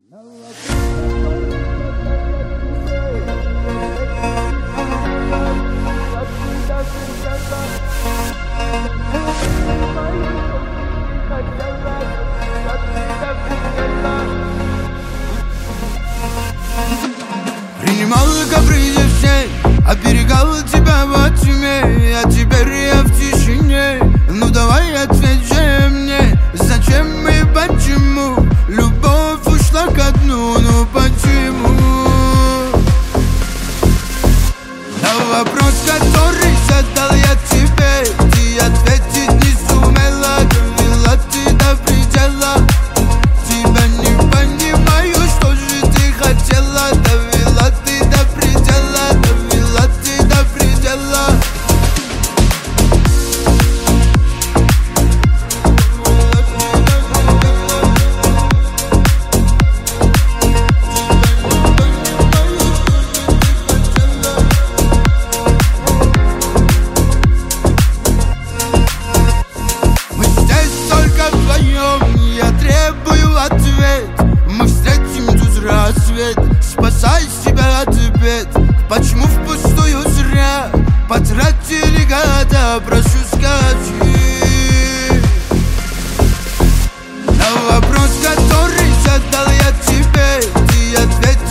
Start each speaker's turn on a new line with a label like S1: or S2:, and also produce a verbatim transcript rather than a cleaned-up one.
S1: Принимал капризы все, оберегал тебя во тьме, а теперь я в тишине. Ну давай ответь же мне, зачем и почему любовь ушла ко дну, ну почему? На вопрос, который задал я тебе, ты ответить не сумела, довела ты до предела. Тебя не понимаю, что же ты хотела, довела ты до предела, довела ты до предела. Мы здесь только вдвоем, я требую ответ. Мы встретим тут рассвет, спасай себя от бед. Почему впустую зря потратили года, прошу скажи. На вопрос, который задал я тебе, ты ответь